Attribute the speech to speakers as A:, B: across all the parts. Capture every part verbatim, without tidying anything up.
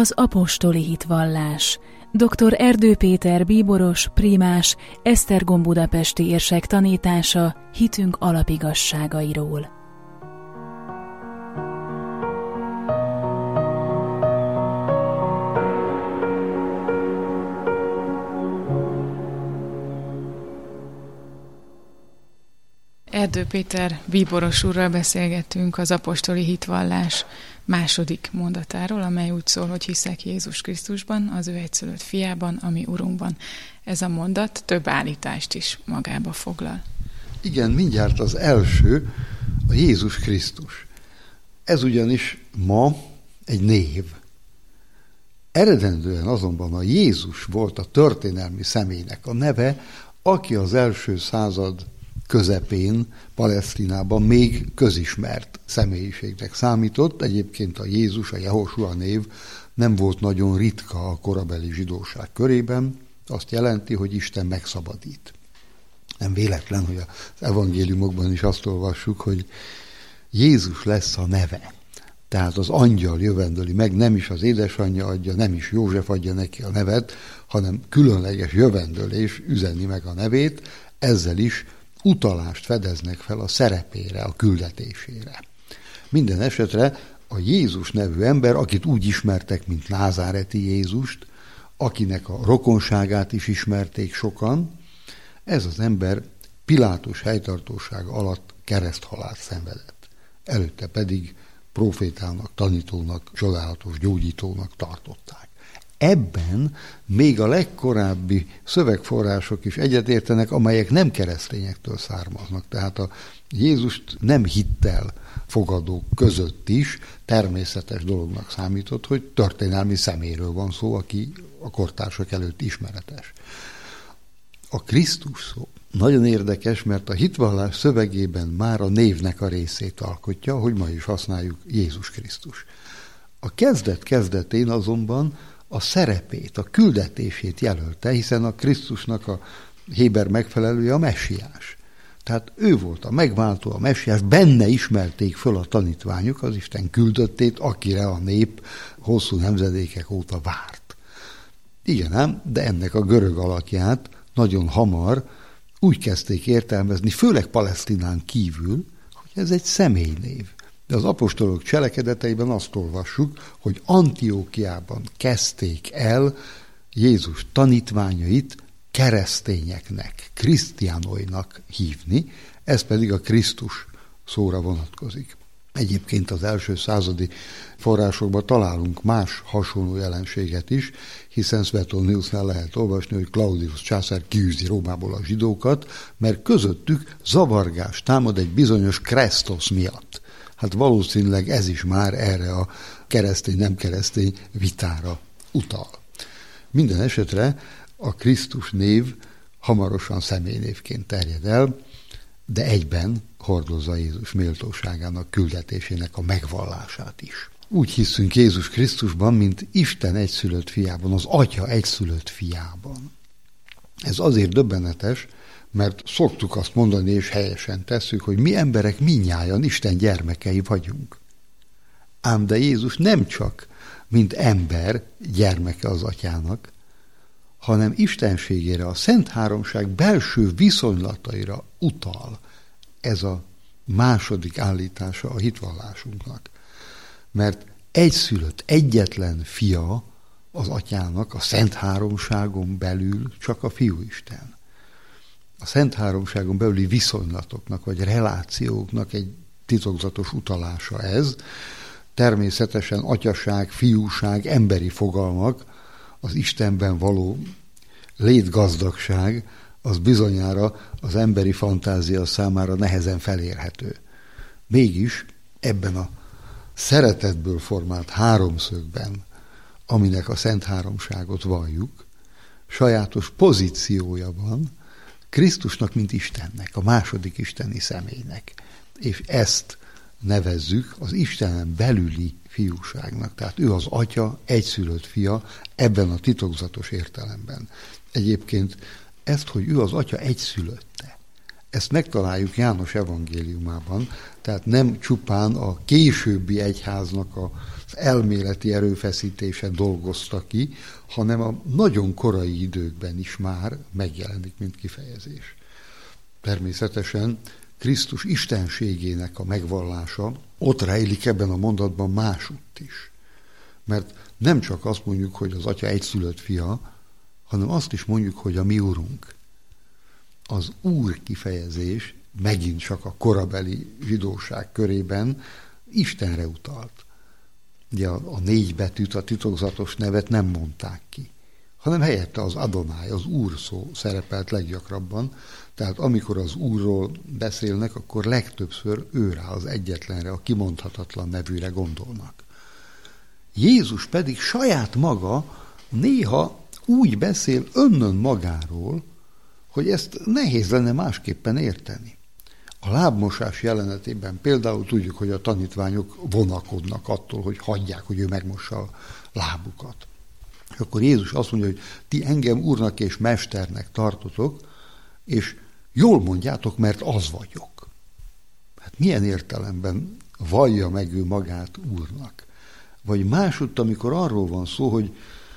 A: az apostoli hitvallás. doktor Erdő Péter bíboros, prímás, Esztergom budapesti érsek tanítása hitünk alapigasságairól.
B: Erdő Péter bíboros úrral beszélgettünk az apostoli hitvallás második mondatáról, amely úgy szól, hogy hiszek Jézus Krisztusban, az ő egyszülött fiában, ami Urunkban. Ez a mondat több állítást is magába foglal.
C: Igen, mindjárt az első, a Jézus Krisztus. Ez ugyanis ma egy név. Eredendően azonban a Jézus volt a történelmi személynek a neve, aki az első század közepén, Palesztinában még közismert személyiségnek számított. Egyébként a Jézus, a Jehosua név nem volt nagyon ritka a korabeli zsidóság körében. Azt jelenti, hogy Isten megszabadít. Nem véletlen, hogy az evangéliumokban is azt olvassuk, hogy Jézus lesz a neve. Tehát az angyal jövendöli meg, nem is az édesanyja adja, nem is József adja neki a nevet, hanem különleges jövendölés üzeni meg a nevét, ezzel is utalást fedeznek fel a szerepére, a küldetésére. Minden esetre a Jézus nevű ember, akit úgy ismertek, mint názáreti Jézust, akinek a rokonságát is ismerték sokan, ez az ember Pilátus helytartósága alatt kereszthalált szenvedett. Előtte pedig profétának, tanítónak, csodálatos gyógyítónak tartották. Ebben még a legkorábbi szövegforrások is egyetértenek, amelyek nem keresztényektől származnak. Tehát a Jézust nem hittel fogadók között is természetes dolognak számított, hogy történelmi személyről van szó, aki a kortársak előtt ismeretes. A Krisztus szó nagyon érdekes, mert a hitvallás szövegében már a névnek a részét alkotja, hogy ma is használjuk Jézus Krisztus. A kezdet kezdetén azonban a szerepét, a küldetését jelölte, hiszen a Krisztusnak a héber megfelelője a messiás. Tehát ő volt a megváltó, a messiás, benne ismerték föl a tanítványok az Isten küldöttét, akire a nép hosszú nemzedékek óta várt. Igen ám, de ennek a görög alakját nagyon hamar úgy kezdték értelmezni, főleg Palesztinán kívül, hogy ez egy személynév. De az apostolok cselekedeteiben azt olvassuk, hogy Antiókiában kezdték el Jézus tanítványait keresztényeknek, krisztiánoinak hívni, ez pedig a Krisztus szóra vonatkozik. Egyébként az első századi forrásokban találunk más hasonló jelenséget is, hiszen Suetoniusnál lehet olvasni, hogy Claudius császár kiűzi Rómából a zsidókat, mert közöttük zavargás támad egy bizonyos Kresztosz miatt. Hát valószínűleg ez is már erre a keresztény-nem keresztény vitára utal. Minden esetre a Krisztus név hamarosan személynévként terjed el, de egyben hordozza Jézus méltóságának, küldetésének a megvallását is. Úgy hiszünk Jézus Krisztusban, mint Isten egyszülött fiában, az Atya egyszülött fiában. Ez azért döbbenetes, mert szoktuk azt mondani, és helyesen tesszük, hogy mi emberek mindnyájan Isten gyermekei vagyunk. Ám de Jézus nem csak, mint ember gyermeke az Atyának, hanem istenségére, a Szent Háromság belső viszonylataira utal. Ez a második állítása a hitvallásunknak. Mert egyszülött, egyetlen fia az Atyának, a Szent Háromságon belül csak a Fiúisten. A Szent Háromságon belüli viszonylatoknak, vagy relációknak egy titokzatos utalása ez. Természetesen atyaság, fiúság, emberi fogalmak, az Istenben való létgazdagság, az bizonyára az emberi fantázia számára nehezen felérhető. Mégis ebben a szeretetből formált háromszögben, aminek a Szent Háromságot valljuk, sajátos pozíciója van Krisztusnak, mint Istennek, a második isteni személynek. És ezt nevezzük az Istenen belüli fiúságnak. Tehát ő az Atya egyszülött fia ebben a titokzatos értelemben. Egyébként ezt, hogy ő az Atya egyszülötte, Ezt megtaláljuk János evangéliumában, tehát nem csupán a későbbi egyháznak az elméleti erőfeszítése dolgozta ki, hanem a nagyon korai időkben is már megjelenik, mint kifejezés. Természetesen Krisztus istenségének a megvallása ott rejlik ebben a mondatban másutt is. Mert nem csak azt mondjuk, hogy az Atya egyszülött fia, hanem azt is mondjuk, hogy a mi Urunk. Az Úr kifejezés megint csak a korabeli zsidóság körében Istenre utalt. Ugye a, a négy betűt, a titokzatos nevet nem mondták ki, hanem helyette az Adonai, az Úr szó szerepelt leggyakrabban, tehát amikor az Úrról beszélnek, akkor legtöbbször őrá, az egyetlenre, a kimondhatatlan nevűre gondolnak. Jézus pedig saját maga néha úgy beszél önnön magáról, hogy ezt nehéz lenne másképpen érteni. A lábmosás jelenetében például tudjuk, hogy a tanítványok vonakodnak attól, hogy hagyják, hogy ő megmossa a lábukat. És akkor Jézus azt mondja, hogy ti engem úrnak és mesternek tartotok, és jól mondjátok, mert az vagyok. Hát milyen értelemben vallja meg ő magát úrnak? Vagy másutt, amikor arról van szó, hogy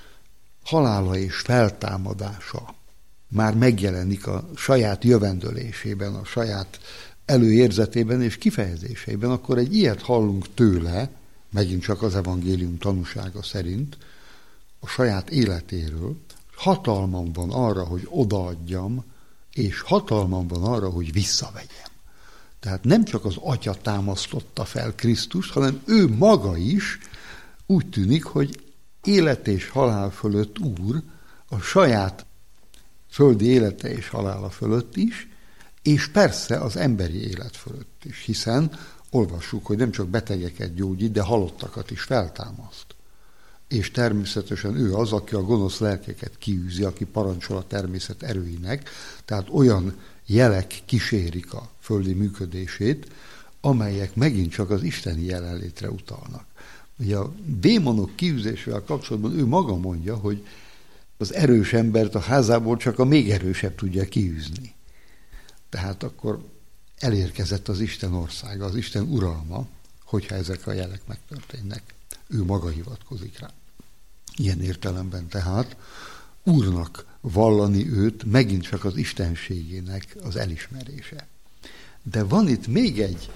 C: halála és feltámadása már megjelenik a saját jövendölésében, a saját előérzetében és kifejezéseiben, akkor egy ilyet hallunk tőle, megint csak az evangélium tanúsága szerint, a saját életéről, hatalmam van arra, hogy odaadjam, és hatalmam van arra, hogy visszavegyem. Tehát nem csak az Atya támasztotta fel Krisztust, hanem ő maga is úgy tűnik, hogy élet és halál fölött úr, a saját földi élete és halála fölött is, és persze az emberi élet fölött is, hiszen olvassuk, hogy nem csak betegeket gyógyít, de halottakat is feltámaszt. És természetesen ő az, aki a gonosz lelkeket kiűzi, aki parancsol a természet erőinek, tehát olyan jelek kísérik a földi működését, amelyek megint csak az isteni jelenlétre utalnak. Ugye a démonok kiűzésével kapcsolatban ő maga mondja, hogy az erős embert a házából csak a még erősebb tudja kiűzni. Tehát akkor elérkezett az Isten országa, az Isten uralma, hogyha ezek a jelek megtörténnek. Ő maga hivatkozik rá. Ilyen értelemben tehát úrnak vallani őt megint csak az istenségének az elismerése. De van itt még egy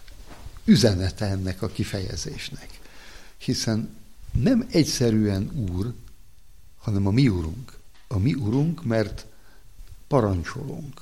C: üzenete ennek a kifejezésnek, hiszen nem egyszerűen úr, hanem a mi urunk. A mi urunk, mert parancsolunk.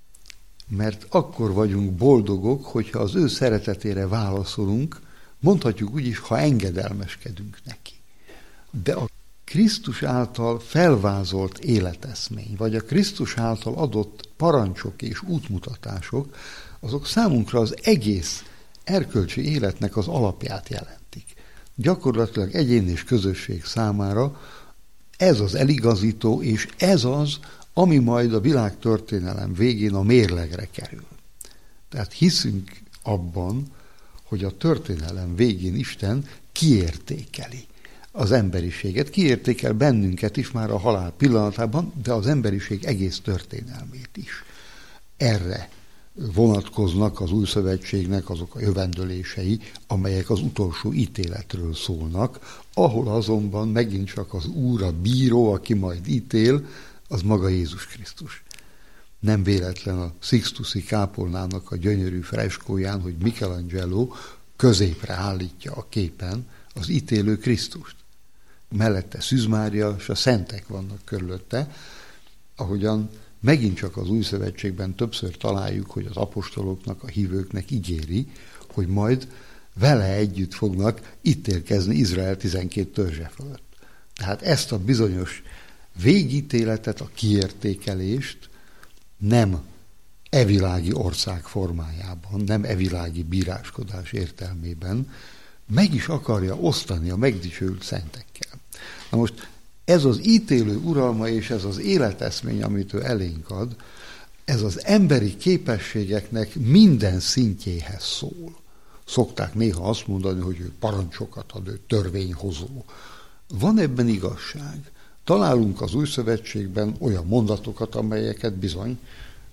C: Mert akkor vagyunk boldogok, hogyha az ő szeretetére válaszolunk, mondhatjuk úgy is, ha engedelmeskedünk neki. De a Krisztus által felvázolt életeszmény, vagy a Krisztus által adott parancsok és útmutatások, azok számunkra az egész erkölcsi életnek az alapját jelentik. Gyakorlatilag egyén és közösség számára ez az eligazító, és ez az, ami majd a világtörténelem végén a mérlegre kerül. Tehát hiszünk abban, hogy a történelem végén Isten kiértékeli az emberiséget, kiértékel bennünket is már a halál pillanatában, de az emberiség egész történelmét is. Erre vonatkoznak az új szövetségnek azok a jövendölései, amelyek az utolsó ítéletről szólnak, ahol azonban megint csak az Úr, a bíró, aki majd ítél, az maga Jézus Krisztus. Nem véletlen a Sixtusi kápolnának a gyönyörű freskóján, hogy Michelangelo középre állítja a képen az ítélő Krisztust. Mellette Szűz Mária és a szentek vannak körülötte, ahogyan megint csak az új szövetségben többször találjuk, hogy az apostoloknak, a hívőknek ígéri, hogy majd vele együtt fognak ítélkezni Izrael tizenkét törzse fölött. Tehát ezt a bizonyos végítéletet, a kiértékelést nem evilági ország formájában, nem evilági bíráskodás értelmében meg is akarja osztani a megdicsőült szentekkel. Na most ez az ítélő uralma és ez az életeszmény, amit ő elénk ad, ez az emberi képességeknek minden szintjéhez szól. Szokták néha azt mondani, hogy ő parancsokat ad, ő törvényhozó. Van ebben igazság. Találunk az új szövetségben olyan mondatokat, amelyeket bizony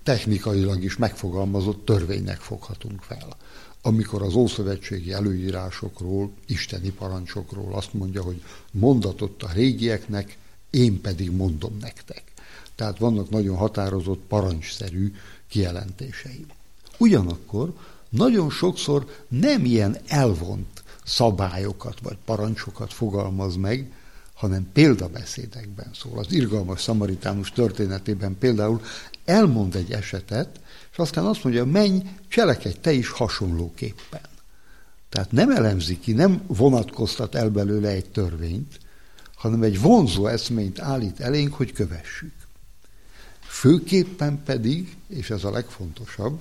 C: technikailag is megfogalmazott törvénynek foghatunk fel. Amikor az ószövetségi előírásokról, isteni parancsokról azt mondja, hogy mondatott a régieknek, én pedig mondom nektek. Tehát vannak nagyon határozott, parancsszerű kijelentései. Ugyanakkor nagyon sokszor nem ilyen elvont szabályokat vagy parancsokat fogalmaz meg, hanem példabeszédekben szól. Az irgalmas szamaritánus történetében például elmond egy esetet, és aztán azt mondja, menj, cselekedj te is hasonlóképpen. Tehát nem elemzi ki, nem vonatkoztat el belőle egy törvényt, hanem egy vonzó eszményt állít elénk, hogy kövessük. Főképpen pedig, és ez a legfontosabb,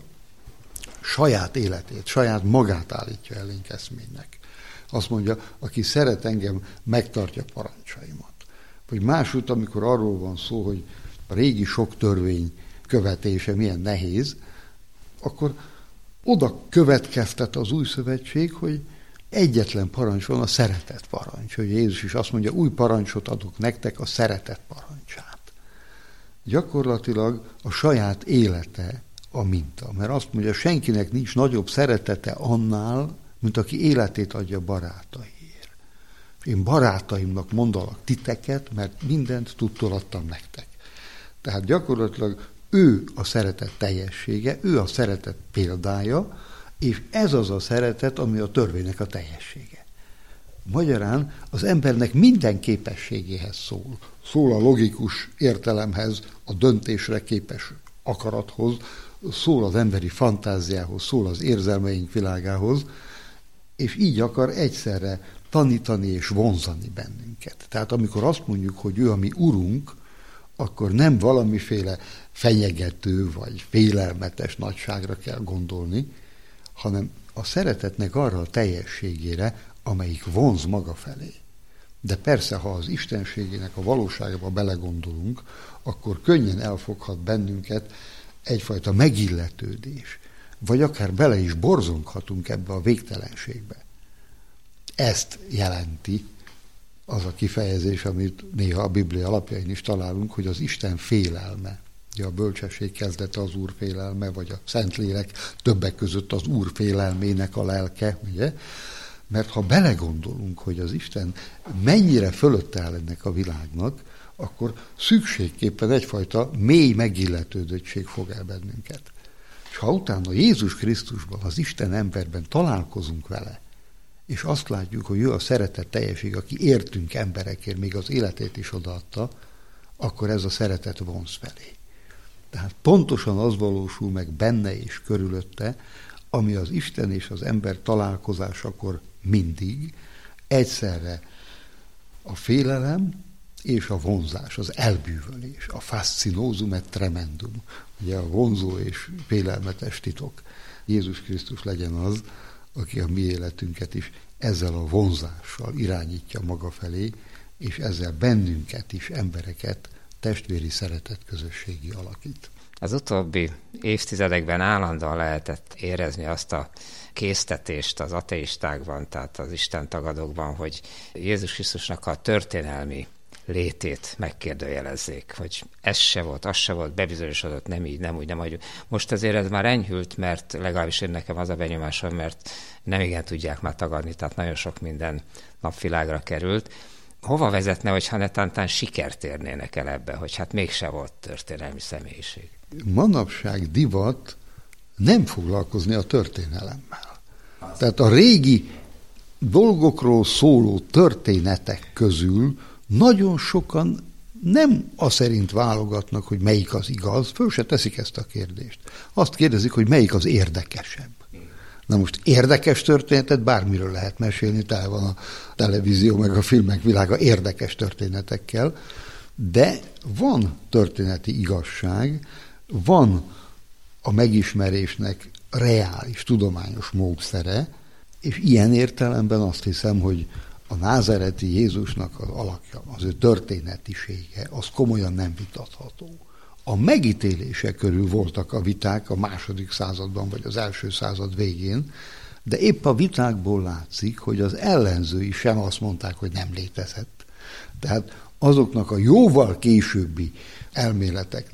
C: saját életét, saját magát állítja elénk eszménynek. Azt mondja, aki szeret engem, megtartja parancsaimat. Vagy másút, amikor arról van szó, hogy a régi sok törvény követése milyen nehéz, akkor oda következtet az új szövetség, hogy egyetlen parancs van, a szeretet parancs. Hogy Jézus is azt mondja, új parancsot adok nektek, a szeretet parancsát. Gyakorlatilag a saját élete a minta. Mert azt mondja, senkinek nincs nagyobb szeretete annál, mint aki életét adja barátaiért. Én barátaimnak mondalak titeket, mert mindent tudtól adtam nektek. Tehát gyakorlatilag ő a szeretet teljessége, ő a szeretet példája, és ez az a szeretet, ami a törvénynek a teljessége. Magyarán az embernek minden képességéhez szól. Szól a logikus értelemhez, a döntésre képes akarathoz, szól az emberi fantáziához, szól az érzelmeink világához, és így akar egyszerre tanítani és vonzani bennünket. Tehát amikor azt mondjuk, hogy ő a mi urunk, akkor nem valamiféle fenyegető vagy félelmetes nagyságra kell gondolni, hanem a szeretetnek arra a teljességére, amelyik vonz maga felé. De persze, ha az istenségének a valóságába belegondolunk, akkor könnyen elfoghat bennünket egyfajta megilletődés, vagy akár bele is borzonghatunk ebbe a végtelenségbe. Ezt jelenti az a kifejezés, amit néha a Biblia alapjain is találunk, hogy az Isten félelme. Ugye a bölcsesség kezdete az Úr félelme, vagy a Szentlélek többek között az Úr félelmének a lelke, ugye? Mert ha belegondolunk, hogy az Isten mennyire fölötte áll ennek a világnak, akkor szükségképpen egyfajta mély megilletődöttség fog el bennünket. És ha utána Jézus Krisztusban, az Isten emberben találkozunk vele, és azt látjuk, hogy ő a szeretet teljesség, aki értünk emberekért, még az életét is odaadta, akkor ez a szeretet vonz felé. Tehát pontosan az valósul meg benne és körülötte, ami az Isten és az ember találkozásakor mindig egyszerre a félelem és a vonzás, az elbűvölés, a fascinózum et tremendum, ugye a vonzó és félelmetes titok. Jézus Krisztus legyen az, aki a mi életünket is ezzel a vonzással irányítja maga felé, és ezzel bennünket is, embereket testvéri szeretet közösségi alakít.
D: Az utóbbi évtizedekben állandóan lehetett érezni azt a késztetést az ateistákban, tehát az istentagadókban, hogy Jézus Krisztusnak a történelmi létét megkérdőjelezzék, hogy ez se volt, az se volt, bebizonyosodott, nem így, nem úgy, nem úgy. Most azért ez már enyhült, mert legalábbis én nekem az a benyomásom, mert nem igen tudják már tagadni, tehát nagyon sok minden napvilágra került. Hova vezetne, hogyha netántán sikert érnének el ebbe, hogy hát mégse volt történelmi személyiség?
C: Manapság divat nem foglalkozni a történelemmel. Tehát a régi dolgokról szóló történetek közül nagyon sokan nem azt szerint válogatnak, hogy melyik az igaz, föl se teszik ezt a kérdést. Azt kérdezik, hogy melyik az érdekesebb. Na most érdekes történetet bármiről lehet mesélni, tele van a televízió meg a filmek világa érdekes történetekkel, de van történeti igazság, van a megismerésnek reális, tudományos módszere, és ilyen értelemben azt hiszem, hogy a názáreti Jézusnak az alakja, az ő történetisége, az komolyan nem vitatható. A megítélése körül voltak a viták a második században, vagy az első század végén, de épp a vitákból látszik, hogy az ellenzői sem azt mondták, hogy nem létezett. Tehát azoknak a jóval későbbi elméleteknek,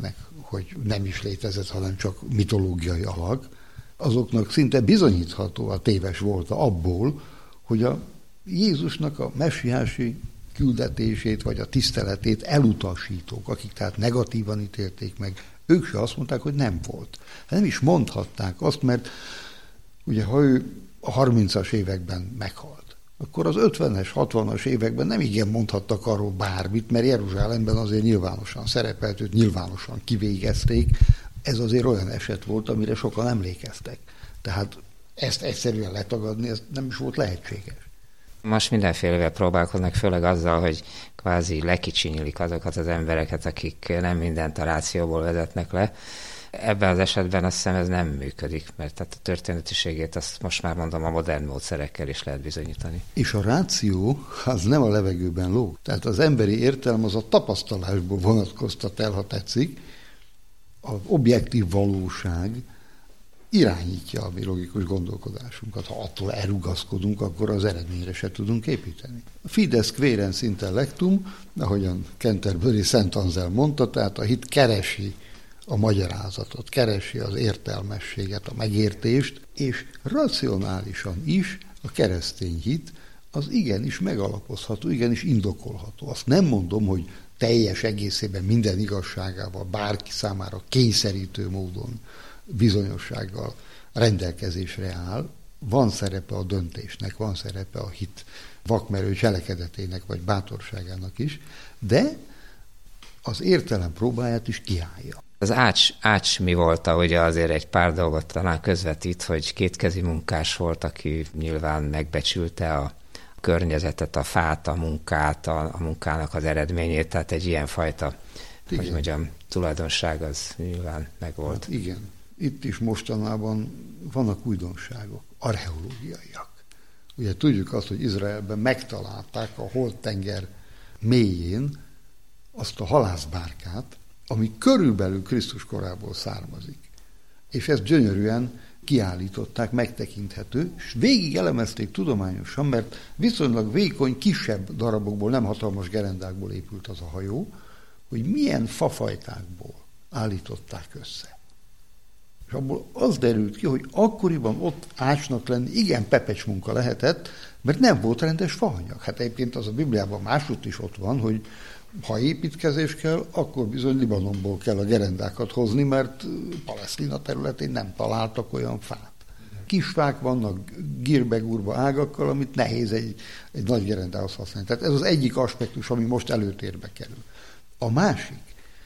C: hogy nem is létezett, hanem csak mitológiai alak, azoknak szinte bizonyítható a téves volta abból, hogy a Jézusnak a messiási küldetését vagy a tiszteletét elutasítók, akik tehát negatívan ítélték meg, ők se azt mondták, hogy nem volt. Nem is mondhatták azt, mert ugye ha ő a harmincas években meghalt, akkor az ötvenes, hatvanas években nem igen mondhattak arról bármit, mert Jeruzsálemben azért nyilvánosan szerepelt, őt nyilvánosan kivégezték. Ez azért olyan eset volt, amire sokan emlékeztek. Tehát ezt egyszerűen letagadni, ez nem is volt lehetséges.
D: Most mindenfélevel próbálkoznak, főleg azzal, hogy kvázi lekicsinyilik azokat az embereket, akik nem mindent a rációból vezetnek le. Ebben az esetben azt hiszem ez nem működik, mert tehát a történetiségét azt most már mondom a modern módszerekkel is lehet bizonyítani.
C: És a ráció az nem a levegőben lóg. Tehát az emberi értelem az a tapasztalásból vonatkoztat el, ha tetszik. Az objektív valóság irányítja a mi logikus gondolkodásunkat. Ha attól elrugaszkodunk, akkor az eredményre se tudunk építeni. A Fides quaerens intellectum, ahogyan Canterbury Szent Anselm mondta, tehát a hit keresi a magyarázatot, keresi az értelmességet, a megértést, és racionálisan is a keresztény hit az igenis megalapozható, igenis indokolható. Azt nem mondom, hogy teljes egészében minden igazságával bárki számára kényszerítő módon bizonyossággal rendelkezésre áll. Van szerepe a döntésnek, van szerepe a hit vakmerő cselekedetének vagy bátorságának is, de az értelem próbáját is kiállja.
D: Az ács, ács mi volt, ugye azért egy pár dolgot talán közvetít, hogy kétkezi munkás volt, aki nyilván megbecsülte a környezetet, a fát, a munkát, a, a munkának az eredményét, tehát egy ilyen fajta, igen, hogy mondjam, tulajdonság az nyilván megvolt.
C: Hát igen. Itt is mostanában vannak újdonságok, archeológiaiak. Ugye tudjuk azt, hogy Izraelben megtalálták a Holt-tenger mélyén azt a halászbárkát, ami körülbelül Krisztus korából származik. És ezt gyönyörűen kiállították, megtekinthető, és végig elemezték tudományosan, mert viszonylag vékony, kisebb darabokból, nem hatalmas gerendákból épült az a hajó, hogy milyen fafajtákból állították össze. És abból az derült ki, hogy akkoriban ott ácsnak lenni igen pepecs munka lehetett, mert nem volt rendes faanyag. Hát egyébként az a Bibliában másút is ott van, hogy ha építkezés kell, akkor bizony Libanonból kell a gerendákat hozni, mert Palesztina területén nem találtak olyan fát. Kisfák vannak gírbe-gurba ágakkal, amit nehéz egy, egy nagy gerendához használni. Tehát ez az egyik aspektus, ami most előtérbe kerül. A másik,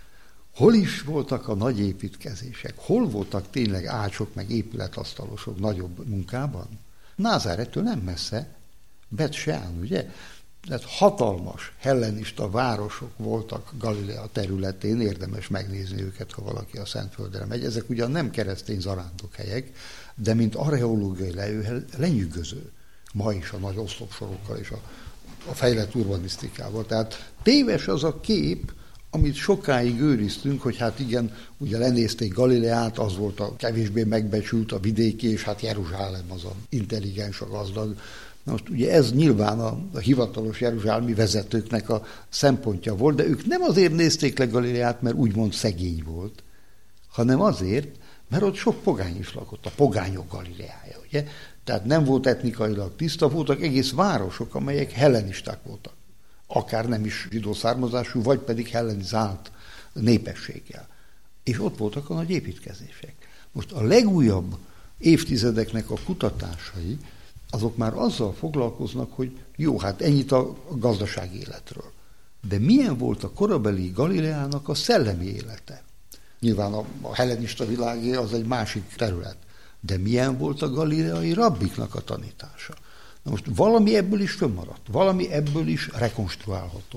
C: hol is voltak a nagy építkezések? Hol voltak tényleg ácsok, meg épületasztalosok nagyobb munkában? Názárettől nem messze, Bet-Seán, ugye? Tehát hatalmas hellenista városok voltak Galilea területén, érdemes megnézni őket, ha valaki a Szentföldre megy. Ezek ugyan nem keresztény zarándokhelyek, de mint archeológiai lelőhely lenyűgöző. Ma is a nagy oszlopsorokkal és a, a fejlett urbanisztikával. Tehát téves az a kép, amit sokáig őriztünk, hogy hát igen, ugye lenézték Galileát, az volt a kevésbé megbecsült, a vidéki, és hát Jeruzsálem az a intelligens, a gazdag. Na most ugye ez nyilván a, a hivatalos jeruzsálemi vezetőknek a szempontja volt, de ők nem azért nézték le Galileát, mert úgymond szegény volt, hanem azért, mert ott sok pogány is lakott, a pogányok Galileája, ugye? Tehát nem volt etnikailag tiszta, voltak egész városok, amelyek hellenisták voltak. Akár nem is zsidó származású, vagy pedig hellenizált népességgel. És ott voltak a nagy építkezések. Most a legújabb évtizedeknek a kutatásai, azok már azzal foglalkoznak, hogy jó, hát ennyit a gazdasági életről. De milyen volt a korabeli Galileának a szellemi élete? Nyilván a, a hellenista világé az egy másik terület. De milyen volt a galileai rabbiknak a tanítása? Na most valami ebből is fönnmaradt, valami ebből is rekonstruálható.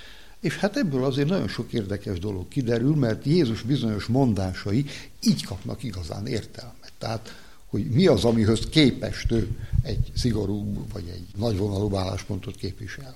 C: És hát ebből azért nagyon sok érdekes dolog kiderül, mert Jézus bizonyos mondásai így kapnak igazán értelmet. Tehát, hogy mi az, amihöz képest ő egy szigorú vagy egy nagyvonalú álláspontot képvisel.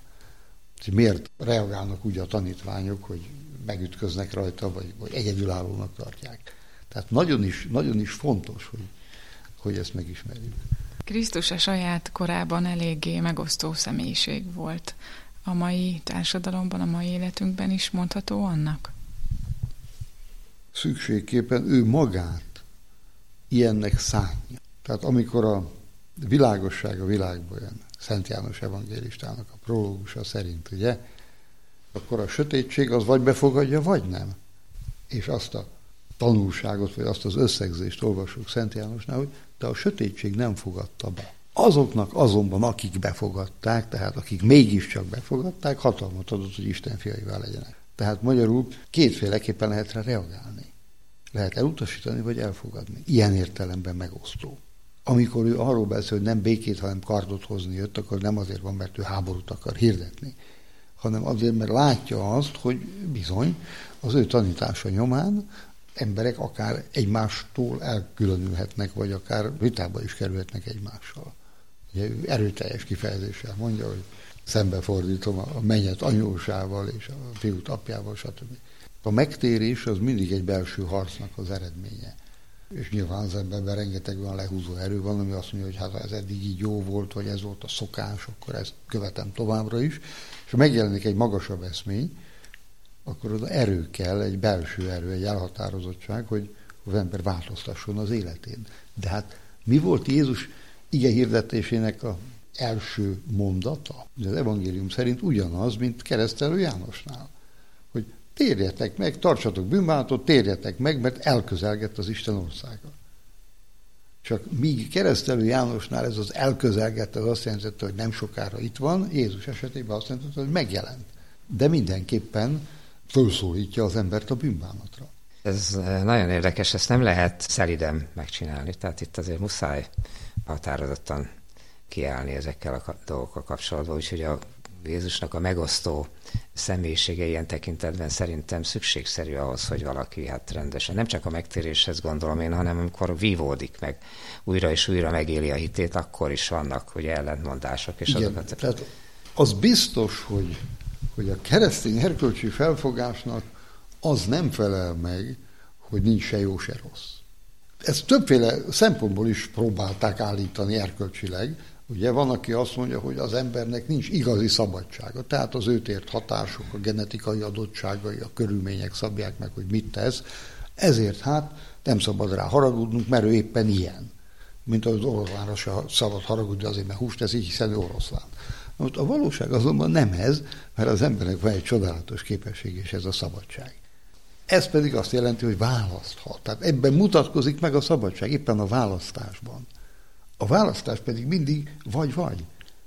C: Miért reagálnak úgy a tanítványok, hogy megütköznek rajta, vagy, vagy egyedülállónak tartják. Tehát nagyon is, nagyon is fontos, hogy, hogy ezt megismerjük.
B: Krisztus a saját korában eléggé megosztó személyiség volt. A mai társadalomban, a mai életünkben is mondható annak?
C: szükségképpen ő magát ilyennek szánja. Tehát amikor a világosság a világban jön, Szent János evangélistának a prológusa szerint, ugye, akkor a sötétség az vagy befogadja, vagy nem. És azt a tanulságot, vagy azt az összegzést olvasjuk Szent Jánosnál, hogy de a sötétség nem fogadta be. Azoknak azonban, akik befogadták, tehát akik mégiscsak befogadták, hatalmat adott, hogy Isten fiaivá legyenek. Tehát magyarul kétféleképpen lehet rá reagálni. Lehet elutasítani, vagy elfogadni. Ilyen értelemben megosztó. Amikor ő arról beszél, hogy nem békét, hanem kardot hozni jött, akkor nem azért van, mert ő háborút akar hirdetni, hanem azért, mert látja azt, hogy bizony az ő tanítása nyomán emberek akár egymástól elkülönülhetnek, vagy akár vitába is kerülhetnek egymással. Ugye ő erőteljes kifejezéssel mondja, hogy szembefordítom a mennyet anyósával és a fiút apjával, stb. A megtérés az mindig egy belső harcnak az eredménye. És nyilván az emberben rengeteg olyan lehúzó erő van, ami azt mondja, hogy hát ha ez eddig így jó volt, vagy ez volt a szokás, akkor ezt követem továbbra is. És ha megjelenik egy magasabb eszmény, akkor az erő kell, egy belső erő, egy elhatározottság, hogy az ember változtasson az életén. De hát mi volt Jézus ige hirdetésének az első mondata? Az evangélium szerint ugyanaz, mint Keresztelő Jánosnál. Hogy térjetek meg, tartsatok bűnbánatot, térjetek meg, mert elközelgett az Isten országa. Csak míg Keresztelő Jánosnál ez az elközelgett, az azt jelentette, hogy nem sokára itt van, Jézus esetében azt jelentette, hogy megjelent. De mindenképpen fölszólítja az embert a bűnbánatra.
D: Ez nagyon érdekes, ezt nem lehet szeliden megcsinálni, tehát itt azért muszáj határozottan kiállni ezekkel a dolgokkal kapcsolatban, úgyhogy a Jézusnak a megosztó személyisége ilyen tekintetben szerintem szükségszerű ahhoz, hogy valaki hát rendesen, nem csak a megtéréshez gondolom én, hanem amikor vívódik meg, újra és újra megéli a hitét, akkor is vannak ugye ellentmondások. És
C: igen,
D: azokat...
C: tehát az biztos, hogy, hogy a keresztény erkölcsi felfogásnak az nem felel meg, hogy nincs se jó, se rossz. Ezt többféle szempontból is próbálták állítani erkölcsileg. Ugye van, aki azt mondja, hogy az embernek nincs igazi szabadsága. Tehát az őt ért hatások, a genetikai adottságai, a körülmények szabják meg, hogy mit tesz. Ezért hát nem szabad rá haragudnunk, mert ő éppen ilyen. Mint az oroszlánra se szabad haragudni azért, mert húst teszik, hiszen ő oroszlán. Most a valóság azonban nem ez, mert az embernek van egy csodálatos képesség, és ez a szabadság. Ez pedig azt jelenti, hogy választhat. Tehát ebben mutatkozik meg a szabadság, éppen a választásban. A választás pedig mindig vagy-vagy.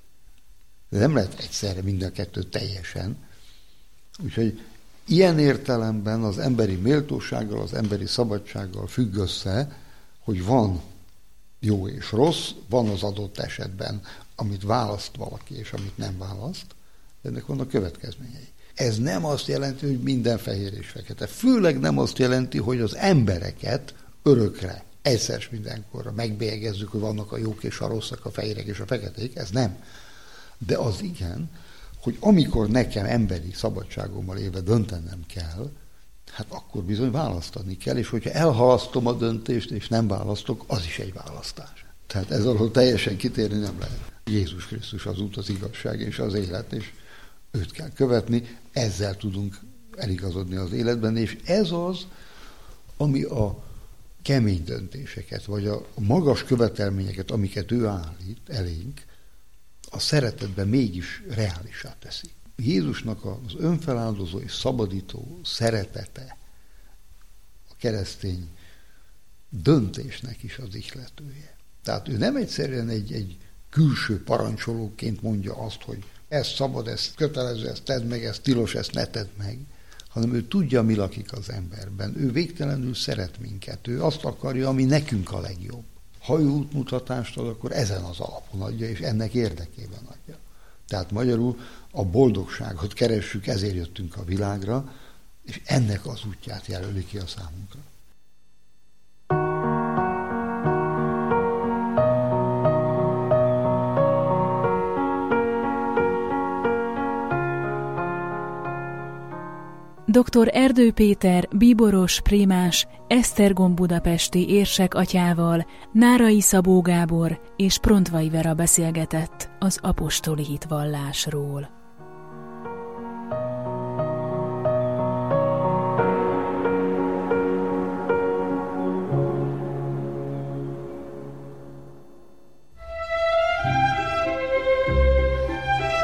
C: De nem lehet egyszerre mind a kettő teljesen. Úgyhogy ilyen értelemben az emberi méltósággal, az emberi szabadsággal függ össze, hogy van jó és rossz, van az adott esetben, amit választ valaki, és amit nem választ, ennek vannak következményei. Ez nem azt jelenti, hogy minden fehér és fekete. Főleg nem azt jelenti, hogy az embereket örökre, egyszer mindenkorra megbélyegezzük, hogy vannak a jók és a rosszak, a fehérek és a feketék, ez nem. De az igen, hogy amikor nekem emberi szabadságommal élve döntenem kell, hát akkor bizony választani kell, és hogyha elhalasztom a döntést, és nem választok, az is egy választás. Tehát ez alól teljesen kitérni nem lehet. Jézus Krisztus az út, az igazság és az élet, és őt kell követni, ezzel tudunk eligazodni az életben, és ez az, ami a kemény döntéseket, vagy a magas követelményeket, amiket ő állít elénk, a szeretetben mégis reálisá teszi. Jézusnak az önfeláldozó és szabadító szeretete a keresztény döntésnek is az ihletője. Tehát ő nem egyszerűen egy, egy külső parancsolóként mondja azt, hogy ez szabad, ez kötelező, ezt tedd meg, ez tilos, ezt ne tedd meg, hanem ő tudja, mi lakik az emberben. Ő végtelenül szeret minket. Ő azt akarja, ami nekünk a legjobb. Ha ő útmutatást ad, akkor ezen az alapon adja, és ennek érdekében adja. Tehát magyarul a boldogságot keressük, ezért jöttünk a világra, és ennek az útját jelöli ki a számunkra.
A: doktor Erdő Péter, bíboros, prémás, Esztergom budapesti érsek atyával, Nárai Szabó Gábor és Prontvai Vera beszélgetett az apostoli hitvallásról.